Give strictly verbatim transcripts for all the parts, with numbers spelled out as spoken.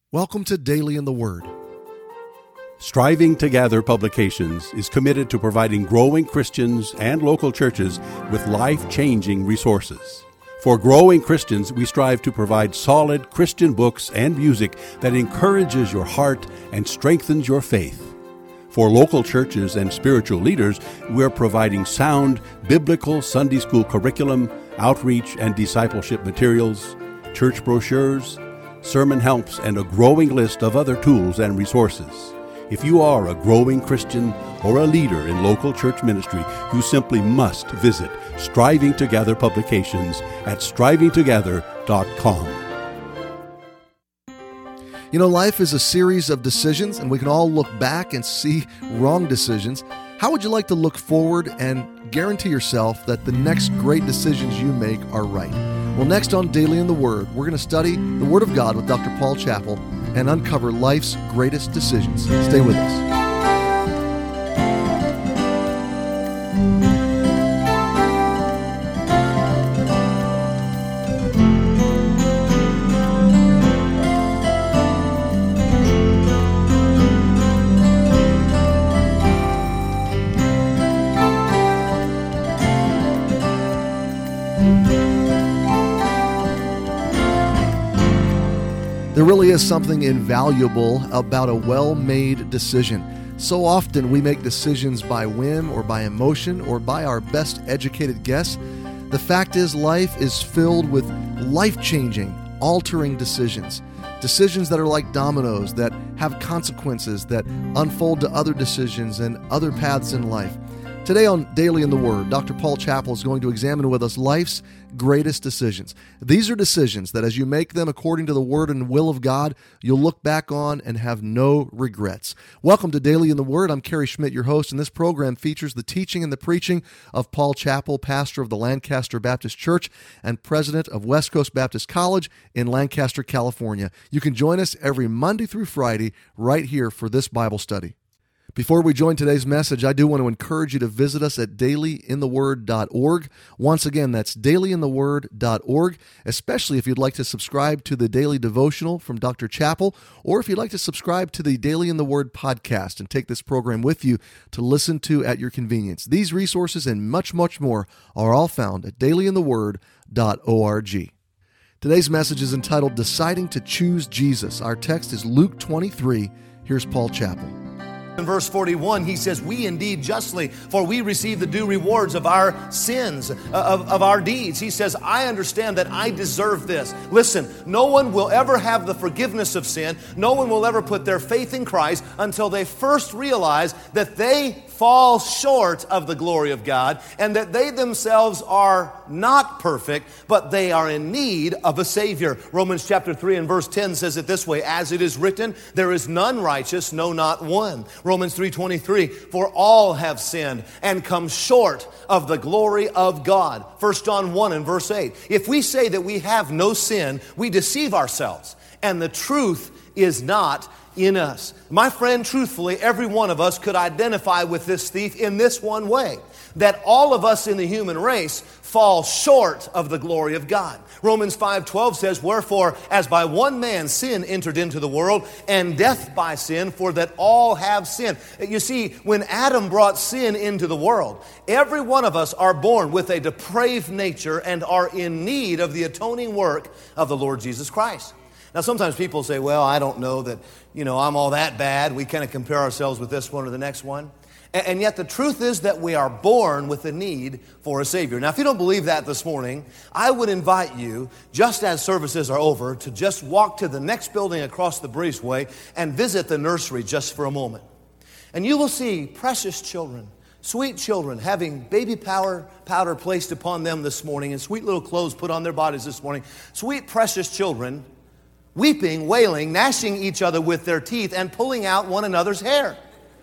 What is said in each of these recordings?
Welcome to Daily in the Word. Striving to Gather Publications is committed to providing growing Christians and local churches with life-changing resources. For growing Christians, we strive to provide solid Christian books and music that encourages your heart and strengthens your faith. For local churches and spiritual leaders, we're providing sound biblical Sunday school curriculum, outreach and discipleship materials, church brochures, sermon helps, and a growing list of other tools and resources. If you are a growing Christian or a leader in local church ministry, you simply must visit Striving to Gather Publications at striving to gather dot com. You know, life is a series of decisions, and we can all look back and see wrong decisions. How would you like to look forward and guarantee yourself that the next great decisions you make are right? Well, next on Daily in the Word, we're going to study the Word of God with Doctor Paul Chappell and uncover life's greatest decisions. Stay with us. There really is something invaluable about a well-made decision. So often we make decisions by whim or by emotion or by our best educated guess. The fact is, life is filled with life-changing, altering decisions. Decisions that are like dominoes, that have consequences, that unfold to other decisions and other paths in life. Today on Daily in the Word, Doctor Paul Chappell is going to examine with us life's greatest decisions. These are decisions that as you make them according to the Word and will of God, you'll look back on and have no regrets. Welcome to Daily in the Word. I'm Kerry Schmidt, your host, and this program features the teaching and the preaching of Paul Chappell, pastor of the Lancaster Baptist Church and president of West Coast Baptist College in Lancaster, California. You can join us every Monday through Friday right here for this Bible study. Before we join today's message, I do want to encourage you to visit us at daily in the word dot org. Once again, that's daily in the word dot org, especially if you'd like to subscribe to the daily devotional from Doctor Chappell, or if you'd like to subscribe to the Daily in the Word podcast and take this program with you to listen to at your convenience. These resources and much, much more are all found at daily in the word dot org. Today's message is entitled Deciding to Choose Jesus. Our text is Luke twenty-three. Here's Paul Chappell. In verse forty-one, he says, "We indeed justly, for we receive the due rewards of our sins, uh, of, of our deeds." He says, "I understand that I deserve this." Listen, no one will ever have the forgiveness of sin. No one will ever put their faith in Christ until they first realize that they fall short of the glory of God and that they themselves are not perfect, but they are in need of a Savior. Romans chapter three and verse ten says it this way, "As it is written, there is none righteous, no, not one." Romans three twenty-three, "For all have sinned and come short of the glory of God." First John one and verse eight, "If we say that we have no sin, we deceive ourselves, and the truth is not in us." My friend, truthfully, every one of us could identify with this thief in this one way, that all of us in the human race fall short of the glory of God. Romans five twelve says, "Wherefore, as by one man sin entered into the world, and death by sin, for that all have sinned." You see, when Adam brought sin into the world, every one of us are born with a depraved nature and are in need of the atoning work of the Lord Jesus Christ. Now, sometimes people say, "Well, I don't know that, you know, I'm all that bad." We kind of compare ourselves with this one or the next one. And yet the truth is that we are born with a need for a Savior. Now, if you don't believe that this morning, I would invite you, just as services are over, to just walk to the next building across the breezeway and visit the nursery just for a moment. And you will see precious children, sweet children, having baby powder, powder placed upon them this morning and sweet little clothes put on their bodies this morning. Sweet, precious children weeping, wailing, gnashing each other with their teeth and pulling out one another's hair.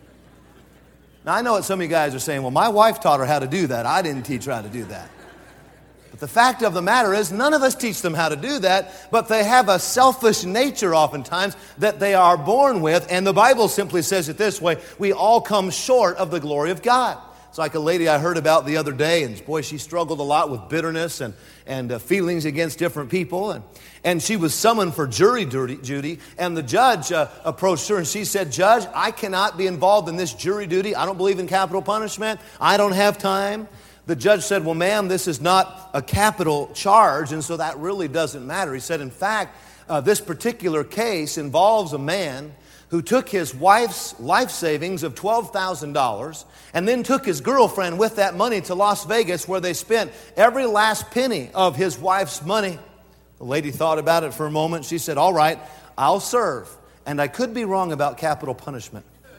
Now, I know what some of you guys are saying, "Well, my wife taught her how to do that. I didn't teach her how to do that." But the fact of the matter is, none of us teach them how to do that, but they have a selfish nature oftentimes that they are born with, and the Bible simply says it this way, we all come short of the glory of God. It's like a lady I heard about the other day, and boy, she struggled a lot with bitterness and, and uh, feelings against different people. And, and she was summoned for jury duty, and the judge uh, approached her and she said, "Judge, I cannot be involved in this jury duty. I don't believe in capital punishment. I don't have time." The judge said, "Well, ma'am, this is not a capital charge, and so that really doesn't matter." He said, "In fact, uh, this particular case involves a man who took his wife's life savings of twelve thousand dollars and then took his girlfriend with that money to Las Vegas, where they spent every last penny of his wife's money." The lady thought about it for a moment. She said, "All right, I'll serve. And I could be wrong about capital punishment."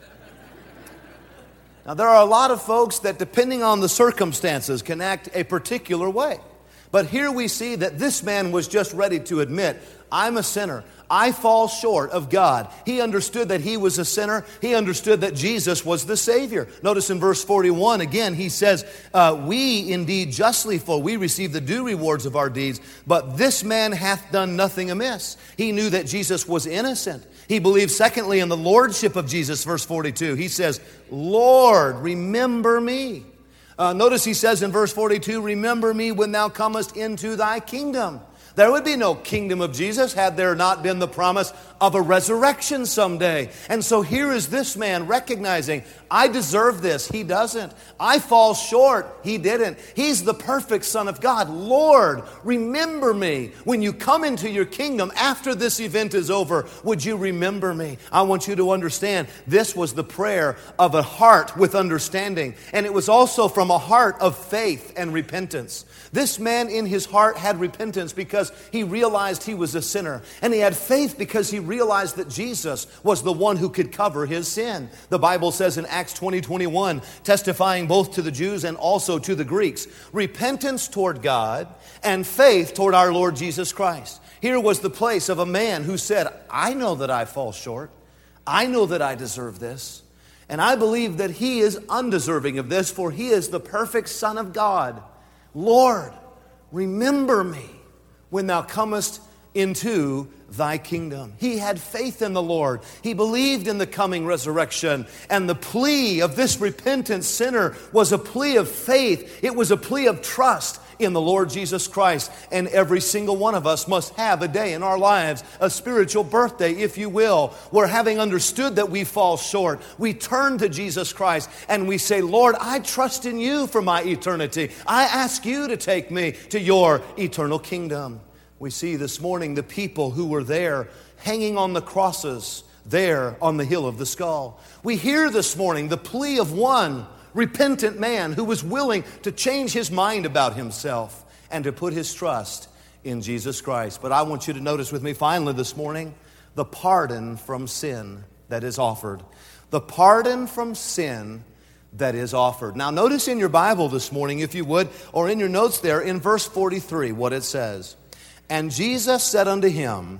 Now, there are a lot of folks that, depending on the circumstances, can act a particular way. But here we see that this man was just ready to admit, "I'm a sinner. I fall short of God." He understood that he was a sinner. He understood that Jesus was the Savior. Notice in verse forty-one, again, he says, uh, "We indeed justly, for we receive the due rewards of our deeds. But this man hath done nothing amiss." He knew that Jesus was innocent. He believed, secondly, in the lordship of Jesus. Verse forty-two, he says, "Lord, remember me." Uh, notice he says in verse forty-two, "Remember me when thou comest into thy kingdom." There would be no kingdom of Jesus had there not been the promise of a resurrection someday. And so here is this man recognizing, I deserve this. He doesn't. I fall short. He didn't. He's the perfect Son of God. Lord, remember me. When you come into your kingdom after this event is over, would you remember me? I want you to understand this was the prayer of a heart with understanding. And it was also from a heart of faith and repentance. This man in his heart had repentance because he realized he was a sinner. And he had faith because he realized that Jesus was the one who could cover his sin. The Bible says in Acts twenty twenty-one, testifying both to the Jews and also to the Greeks, repentance toward God and faith toward our Lord Jesus Christ. Here was the place of a man who said, I know that I fall short. I know that I deserve this. And I believe that he is undeserving of this, for he is the perfect Son of God. Lord, remember me when thou comest into thy kingdom. He had faith in the Lord. He believed in the coming resurrection. And the plea of this repentant sinner was a plea of faith. It was a plea of trust in the Lord Jesus Christ. And every single one of us must have a day in our lives, a spiritual birthday, if you will, where, having understood that we fall short, we turn to Jesus Christ and we say, Lord, I trust in you for my eternity. I ask you to take me to your eternal kingdom. We see this morning the people who were there hanging on the crosses there on the hill of the skull. We hear this morning the plea of one repentant man who was willing to change his mind about himself and to put his trust in Jesus Christ. But I want you to notice with me finally this morning the pardon from sin that is offered. The pardon from sin that is offered. Now notice in your Bible this morning, if you would, or in your notes there, in verse forty-three, what it says. And Jesus said unto him,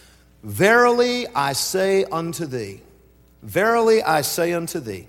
Verily I say unto thee, verily I say unto thee,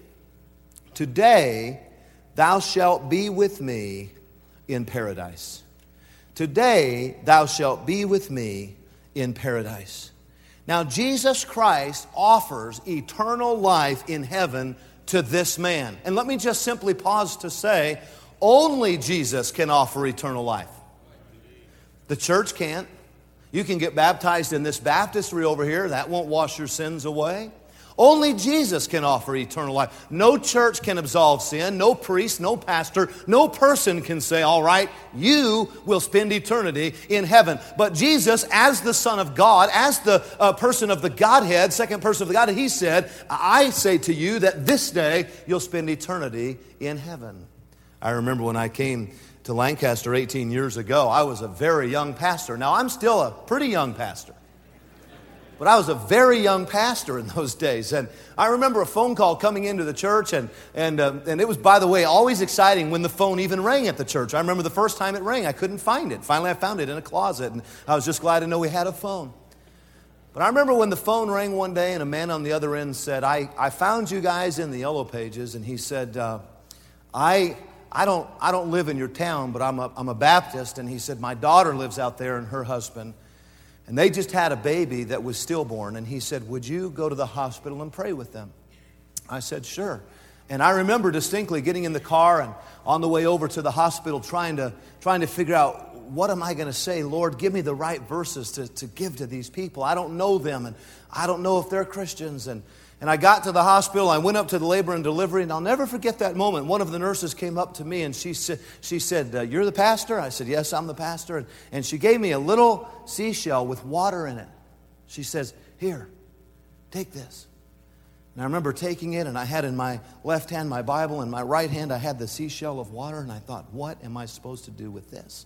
today thou shalt be with me in paradise. Today thou shalt be with me in paradise. Now Jesus Christ offers eternal life in heaven to this man. And let me just simply pause to say, only Jesus can offer eternal life. The church can't. You can get baptized in this baptistry over here. That won't wash your sins away. Only Jesus can offer eternal life. No church can absolve sin. No priest, no pastor, no person can say, all right, you will spend eternity in heaven. But Jesus, as the Son of God, as the uh, person of the Godhead, second person of the Godhead, he said, I say to you that this day you'll spend eternity in heaven. I remember when I came to Lancaster eighteen years ago, I was a very young pastor. Now, I'm still a pretty young pastor. But I was a very young pastor in those days. And I remember a phone call coming into the church. And and uh, and it was, by the way, always exciting when the phone even rang at the church. I remember the first time it rang, I couldn't find it. Finally, I found it in a closet. And I was just glad to know we had a phone. But I remember when the phone rang one day and a man on the other end said, I, I found you guys in the Yellow Pages. And he said, uh, I... I don't I don't live in your town, but I'm a, I'm a Baptist. And he said, my daughter lives out there and her husband. And they just had a baby that was stillborn. And he said, would you go to the hospital and pray with them? I said, sure. And I remember distinctly getting in the car and on the way over to the hospital trying to trying to figure out, what am I going to say? Lord, give me the right verses to, to give to these people. I don't know them, and I don't know if they're Christians. And, and I got to the hospital. I went up to the labor and delivery, and I'll never forget that moment. One of the nurses came up to me, and she, sa- she said, uh, you're the pastor? I said, yes, I'm the pastor. And, and she gave me a little seashell with water in it. She says, here, take this. And I remember taking it, and I had in my left hand my Bible, and my right hand I had the seashell of water, and I thought, what am I supposed to do with this?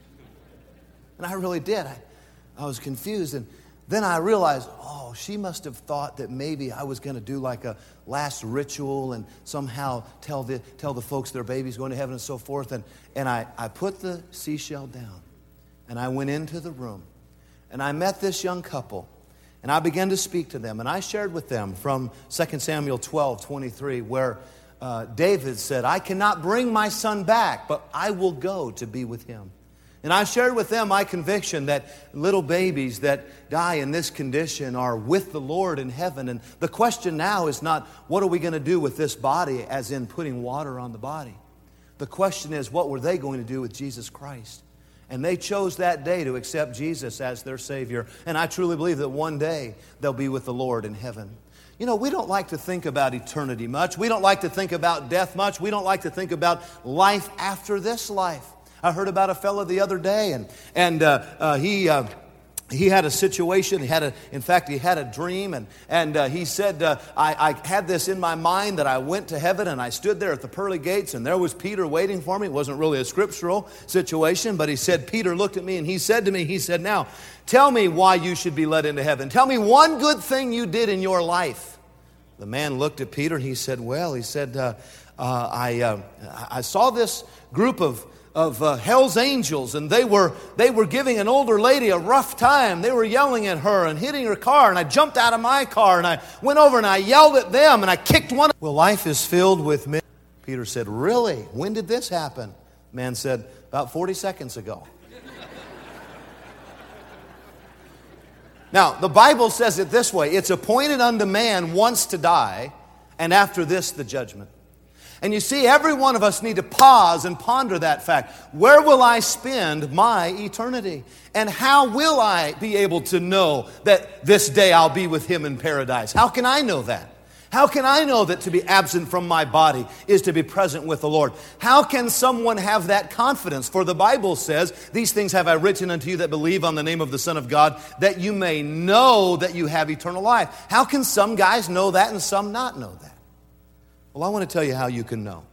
And I really did. I, I was confused, and then I realized, oh, she must have thought that maybe I was going to do like a last ritual and somehow tell the tell the folks their baby's going to heaven and so forth. And, and I, I put the seashell down, and I went into the room, and I met this young couple. And I began to speak to them, and I shared with them from Second Samuel twelve twenty-three, where uh, David said, I cannot bring my son back, but I will go to be with him. And I shared with them my conviction that little babies that die in this condition are with the Lord in heaven. And the question now is not, what are we going to do with this body, as in putting water on the body? The question is, what were they going to do with Jesus Christ? And they chose that day to accept Jesus as their Savior. And I truly believe that one day they'll be with the Lord in heaven. You know, we don't like to think about eternity much. We don't like to think about death much. We don't like to think about life after this life. I heard about a fellow the other day, and and uh, uh, he uh, he had a situation. He had a, in fact, he had a dream, and and uh, he said, uh, I, I had this in my mind that I went to heaven, and I stood there at the pearly gates, and there was Peter waiting for me. It wasn't really a scriptural situation, but he said, Peter looked at me, and he said to me, he said, now, tell me why you should be let into heaven. Tell me one good thing you did in your life. The man looked at Peter, and he said, well, he said, uh, uh, I uh, I saw this group of of uh, hell's angels, and they were they were giving an older lady a rough time. They were yelling at her and hitting her car, and I jumped out of my car, and I went over and I yelled at them, and I kicked one. Well, life is filled with men. Peter said, really? When did this happen? The man said, about forty seconds ago. Now, the Bible says it this way, it's appointed unto man once to die, and after this the judgment. And you see, every one of us need to pause and ponder that fact. Where will I spend my eternity? And how will I be able to know that this day I'll be with Him in paradise? How can I know that? How can I know that to be absent from my body is to be present with the Lord? How can someone have that confidence? For the Bible says, these things have I written unto you that believe on the name of the Son of God, that you may know that you have eternal life. How can some guys know that and some not know that? Well, I want to tell you how you can know.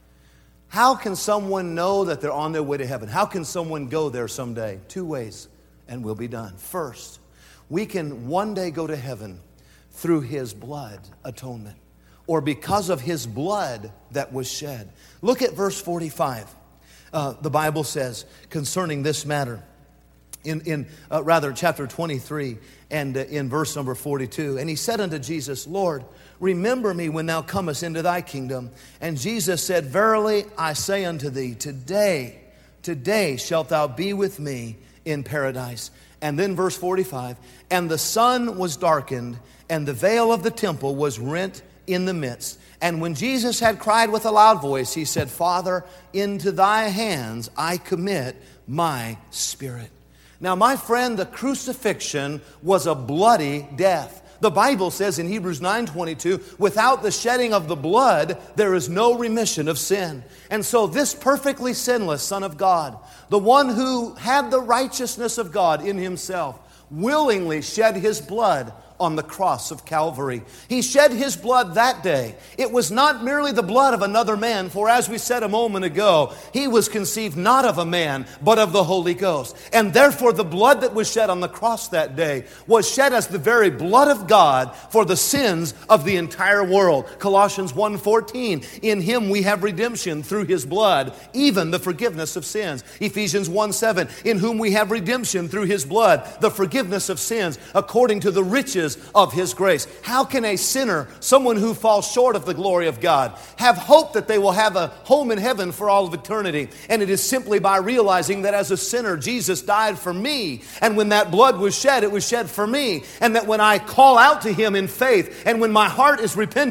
How can someone know that they're on their way to heaven? How can someone go there someday? Two ways, and we'll be done. First, we can one day go to heaven through His blood atonement, or because of His blood that was shed. Look at verse forty-five. Uh, the Bible says concerning this matter, in, in uh, rather chapter twenty-three and uh, in verse number forty-two, and he said unto Jesus, Lord, remember me when thou comest into thy kingdom. And Jesus said, verily I say unto thee, today, today shalt thou be with me in paradise. And then verse forty-five, and the sun was darkened, and the veil of the temple was rent in the midst. And when Jesus had cried with a loud voice, he said, Father, into thy hands I commit my spirit. Now, my friend, the crucifixion was a bloody death. The Bible says in Hebrews nine twenty-two, without the shedding of the blood, there is no remission of sin. And so this perfectly sinless Son of God, the one who had the righteousness of God in Himself, willingly shed His blood on the cross of Calvary. He shed His blood that day. It was not merely the blood of another man, for as we said a moment ago, He was conceived not of a man, but of the Holy Ghost. And therefore the blood that was shed on the cross that day was shed as the very blood of God for the sins of the entire world. Colossians one fourteen, in Him we have redemption through His blood, even the forgiveness of sins. Ephesians one seven, in whom we have redemption through His blood, the forgiveness of sins, according to the riches of His grace. How can a sinner, someone who falls short of the glory of God, have hope that they will have a home in heaven for all of eternity? And it is simply by realizing that as a sinner, Jesus died for me. And when that blood was shed, it was shed for me. And that when I call out to Him in faith, and when my heart is repentant,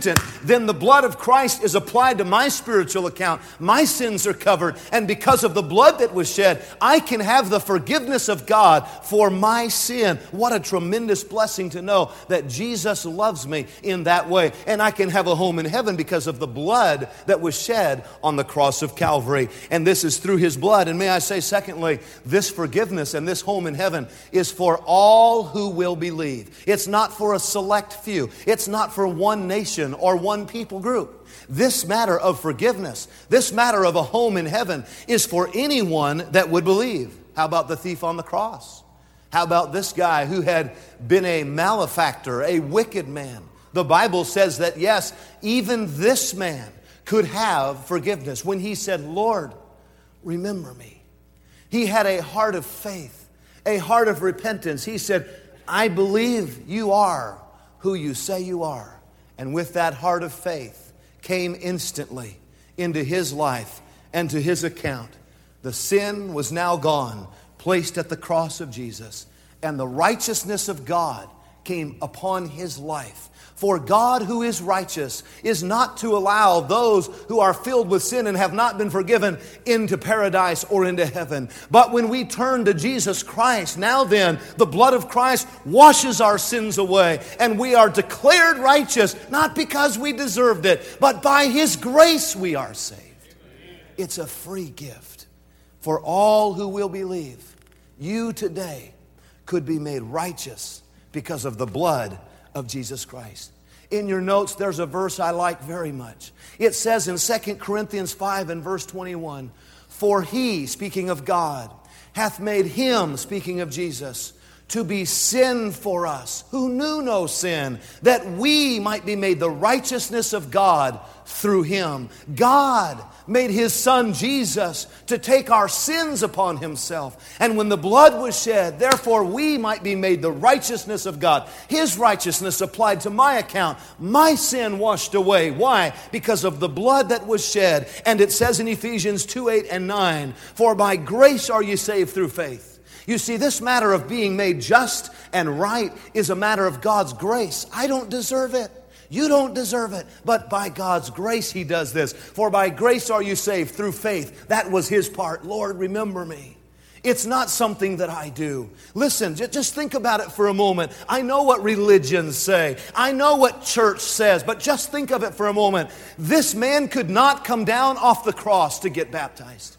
then the blood of Christ is applied to my spiritual account. My sins are covered. And because of the blood that was shed, I can have the forgiveness of God for my sin. What a tremendous blessing to know that Jesus loves me in that way. And I can have a home in heaven because of the blood that was shed on the cross of Calvary. And this is through His blood. And may I say, secondly, this forgiveness and this home in heaven is for all who will believe. It's not for a select few. It's not for one nation or one people group. This matter of forgiveness, this matter of a home in heaven is for anyone that would believe. How about the thief on the cross? How about this guy who had been a malefactor, a wicked man? The Bible says that, yes, even this man could have forgiveness when he said, Lord, remember me. He had a heart of faith, a heart of repentance. He said, I believe you are who you say you are. And with that heart of faith came instantly into his life and to his account. The sin was now gone, placed at the cross of Jesus, and the righteousness of God came upon his life. For God, who is righteous, is not to allow those who are filled with sin and have not been forgiven into paradise or into heaven. But when we turn to Jesus Christ, now then, the blood of Christ washes our sins away, and we are declared righteous, not because we deserved it, but by His grace we are saved. It's a free gift for all who will believe. You today could be made righteous because of the blood of Jesus Christ. In your notes, there's a verse I like very much. It says in Second Corinthians five and verse twenty-one, for He, speaking of God, hath made Him, speaking of Jesus, to be sin for us, who knew no sin, that we might be made the righteousness of God through Him. God made His Son Jesus to take our sins upon Himself. And when the blood was shed, therefore we might be made the righteousness of God. His righteousness applied to my account. My sin washed away. Why? Because of the blood that was shed. And it says in Ephesians two, eight and nine, for by grace are you saved through faith. You see, this matter of being made just and right is a matter of God's grace. I don't deserve it. You don't deserve it. But by God's grace He does this. For by grace are you saved through faith. That was His part. Lord, remember me. It's not something that I do. Listen, just think about it for a moment. I know what religions say. I know what church says. But just think of it for a moment. This man could not come down off the cross to get baptized.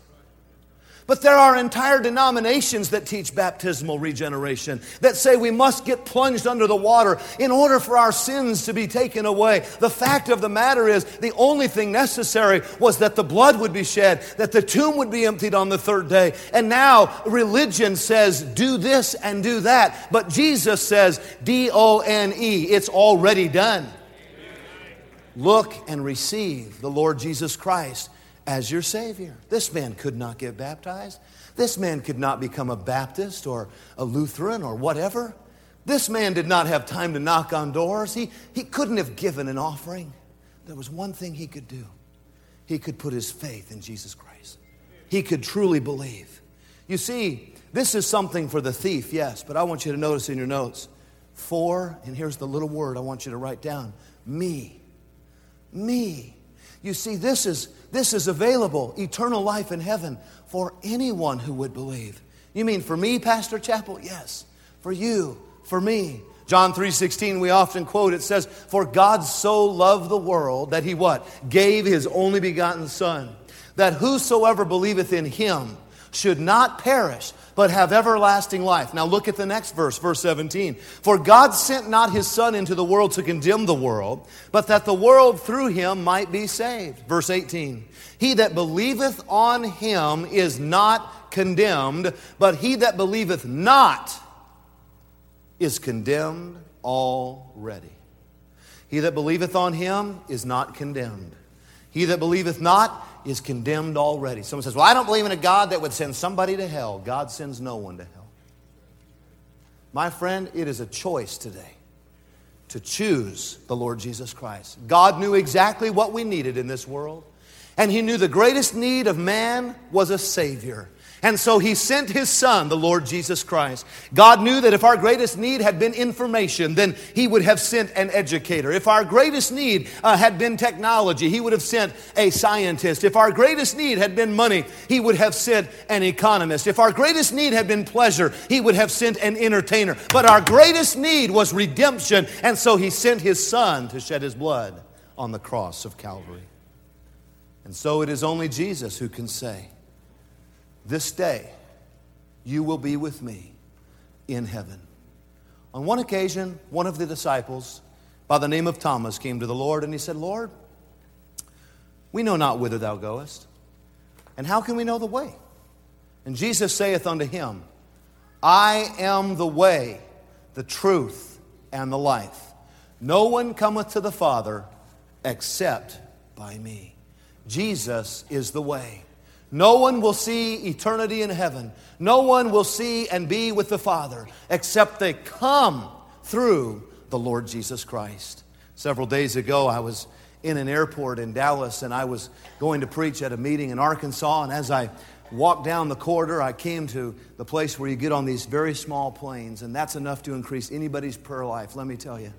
But there are entire denominations that teach baptismal regeneration, that say we must get plunged under the water in order for our sins to be taken away. The fact of the matter is, the only thing necessary was that the blood would be shed, that the tomb would be emptied on the third day. And now religion says do this and do that. But Jesus says D O N E, it's already done. Look and receive the Lord Jesus Christ as your Savior. This man could not get baptized. This man could not become a Baptist or a Lutheran or whatever. This man did not have time to knock on doors. He, he couldn't have given an offering. There was one thing he could do. He could put his faith in Jesus Christ. He could truly believe. You see, this is something for the thief, yes, but I want you to notice in your notes, for, and here's the little word I want you to write down, me. Me. You see, this is this is available, eternal life in heaven, for anyone who would believe. You mean for me, Pastor Chappell? Yes. For you, for me. John three sixteen, we often quote, it says, for God so loved the world that He what? Gave His only begotten Son, that whosoever believeth in Him should not perish, but have everlasting life. Now look at the next verse, verse seventeen. For God sent not His Son into the world to condemn the world, but that the world through Him might be saved. Verse eighteen. He that believeth on Him is not condemned, but he that believeth not is condemned already. He that believeth on Him is not condemned. He that believeth not is condemned already. Someone says, well, I don't believe in a God that would send somebody to hell. God sends no one to hell. My friend, it is a choice today to choose the Lord Jesus Christ. God knew exactly what we needed in this world. And He knew the greatest need of man was a Savior. And so He sent His Son, the Lord Jesus Christ. God knew that if our greatest need had been information, then He would have sent an educator. If our greatest need uh, had been technology, He would have sent a scientist. If our greatest need had been money, He would have sent an economist. If our greatest need had been pleasure, He would have sent an entertainer. But our greatest need was redemption, and so He sent His Son to shed His blood on the cross of Calvary. And so it is only Jesus who can say, "This day you will be with me in heaven." On one occasion, one of the disciples by the name of Thomas came to the Lord and he said, "Lord, we know not whither thou goest, and how can we know the way?" And Jesus saith unto him, "I am the way, the truth, and the life. No one cometh to the Father except by me." Jesus is the way. No one will see eternity in heaven. No one will see and be with the Father except they come through the Lord Jesus Christ. Several days ago, I was in an airport in Dallas, and I was going to preach at a meeting in Arkansas, and as I walked down the corridor, I came to the place where you get on these very small planes, and that's enough to increase anybody's prayer life, let me tell you.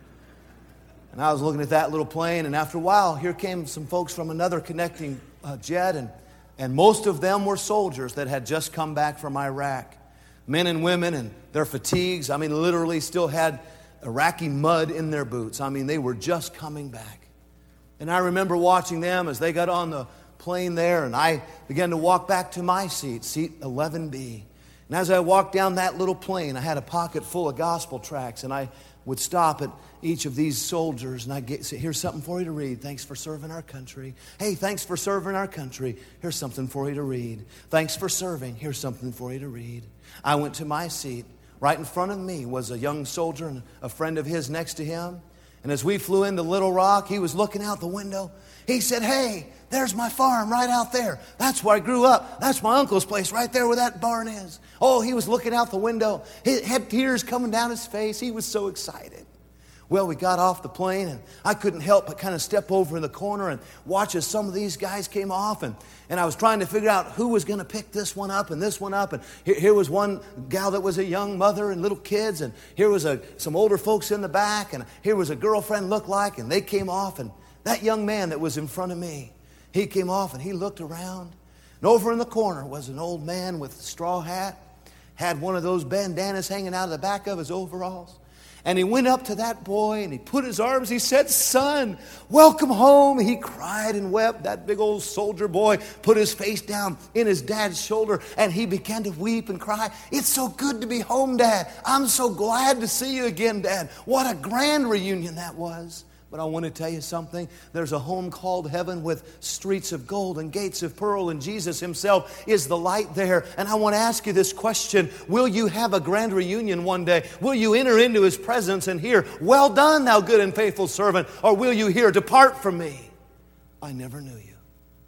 And I was looking at that little plane, and after a while, here came some folks from another connecting uh, jet, and, and most of them were soldiers that had just come back from Iraq. Men and women, and their fatigues, I mean, literally still had Iraqi mud in their boots. I mean, they were just coming back. And I remember watching them as they got on the plane there, and I began to walk back to my seat, seat eleven B. And as I walked down that little plane, I had a pocket full of gospel tracts, and I would stop at each of these soldiers, and I'd get, say, "Here's something for you to read. Thanks for serving our country. Hey, thanks for serving our country. Here's something for you to read. Thanks for serving. Here's something for you to read." I went to my seat. Right in front of me was a young soldier and a friend of his next to him. And as we flew into Little Rock, he was looking out the window. He said, "Hey, there's my farm right out there. That's where I grew up. That's my uncle's place right there where that barn is." Oh, he was looking out the window. He had tears coming down his face. He was so excited. Well, we got off the plane, and I couldn't help but kind of step over in the corner and watch as some of these guys came off. And, and I was trying to figure out who was going to pick this one up and this one up. And here, here was one gal that was a young mother and little kids. And here was a, some older folks in the back. And here was a girlfriend looked like, and they came off. And that young man that was in front of me, he came off and he looked around. And over in the corner was an old man with a straw hat, had one of those bandanas hanging out of the back of his overalls. And he went up to that boy and he put his arms, he said, "Son, welcome home." He cried and wept. That big old soldier boy put his face down in his dad's shoulder and he began to weep and cry. "It's so good to be home, Dad. I'm so glad to see you again, Dad." What a grand reunion that was. But I want to tell you something. There's a home called heaven with streets of gold and gates of pearl, and Jesus Himself is the light there. And I want to ask you this question. Will you have a grand reunion one day? Will you enter into His presence and hear, "Well done, thou good and faithful servant"? Or will you hear, "Depart from me, I never knew you"?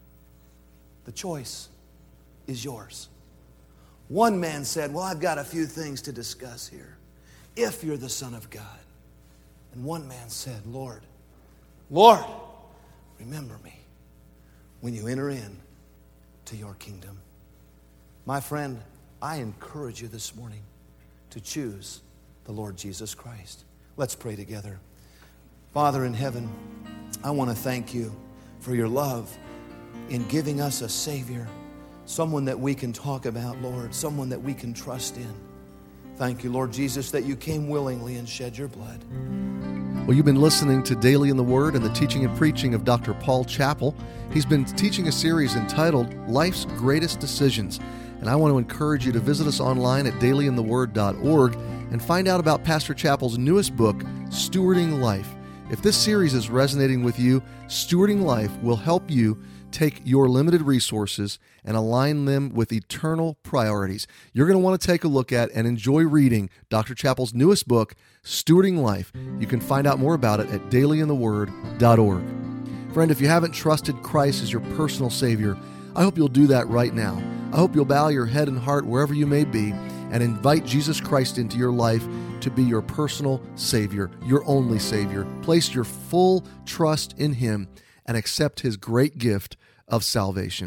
The choice is yours. One man said, "Well, I've got a few things to discuss here. If you're the Son of God." And one man said, Lord, Lord, remember me when you enter in to your kingdom." My friend, I encourage you this morning to choose the Lord Jesus Christ. Let's pray together. Father in heaven, I want to thank you for your love in giving us a Savior, someone that we can talk about, Lord, someone that we can trust in. Thank you, Lord Jesus, that you came willingly and shed your blood. Well, you've been listening to Daily in the Word and the teaching and preaching of Doctor Paul Chappell. He's been teaching a series entitled Life's Greatest Decisions. And I want to encourage you to visit us online at daily in the word dot org and find out about Pastor Chappell's newest book, Stewarding Life. If this series is resonating with you, Stewarding Life will help you take your limited resources and align them with eternal priorities. You're going to want to take a look at and enjoy reading Doctor Chappell's newest book, Stewarding Life. You can find out more about it at daily in the word dot org. Friend, if you haven't trusted Christ as your personal Savior, I hope you'll do that right now. I hope you'll bow your head and heart wherever you may be and invite Jesus Christ into your life to be your personal Savior, your only Savior. Place your full trust in Him and accept His great gift of salvation.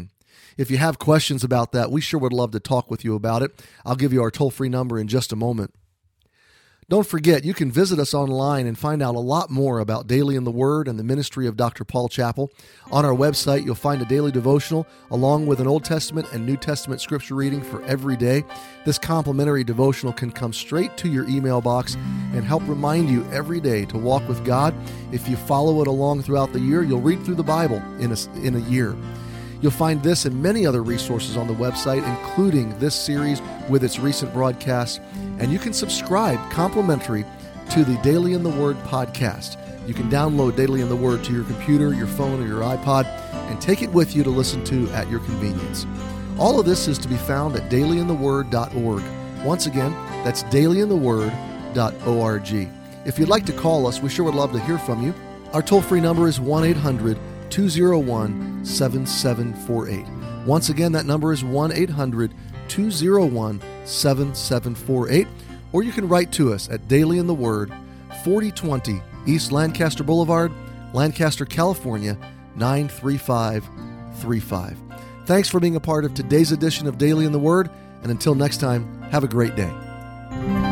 If you have questions about that, we sure would love to talk with you about it. I'll give you our toll-free number in just a moment. Don't forget, you can visit us online and find out a lot more about Daily in the Word and the ministry of Doctor Paul Chappell. On our website, you'll find a daily devotional along with an Old Testament and New Testament scripture reading for every day. This complimentary devotional can come straight to your email box and help remind you every day to walk with God. If you follow it along throughout the year, you'll read through the Bible in a, in a year. You'll find this and many other resources on the website, including this series with its recent broadcasts. And you can subscribe complimentary to the Daily in the Word podcast. You can download Daily in the Word to your computer, your phone, or your iPod, and take it with you to listen to at your convenience. All of this is to be found at daily in the word dot org. Once again, that's daily in the word dot org. If you'd like to call us, we sure would love to hear from you. Our toll-free number is one eight hundred two oh one seven seven four eight. Once again, that number is one eight hundred two oh one seven seven four eight. Or you can write to us at Daily in the Word, forty twenty East Lancaster Boulevard, Lancaster, California, nine three five three five. Thanks for being a part of today's edition of Daily in the Word, and until next time, have a great day.